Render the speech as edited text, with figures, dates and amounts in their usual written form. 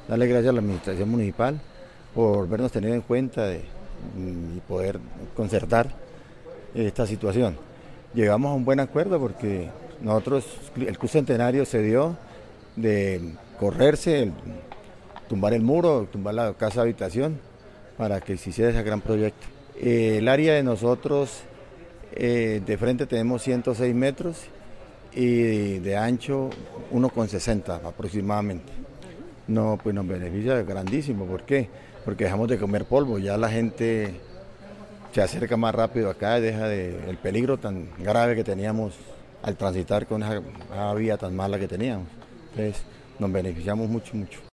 darle gracias a la administración municipal por vernos tenido en cuenta y poder concertar esta situación. Llegamos a un buen acuerdo porque nosotros, el Club Centenario se dio de correrse, tumbar el muro, tumbar la casa habitación para que se hiciera ese gran proyecto. El área de nosotros, de frente tenemos 106 metros y de ancho 1,60 aproximadamente. No, pues nos beneficia grandísimo. ¿Por qué? Porque dejamos de comer polvo, ya la gente se acerca más rápido acá, deja el peligro tan grave que teníamos al transitar con esa vía tan mala que teníamos. Entonces nos beneficiamos mucho, mucho.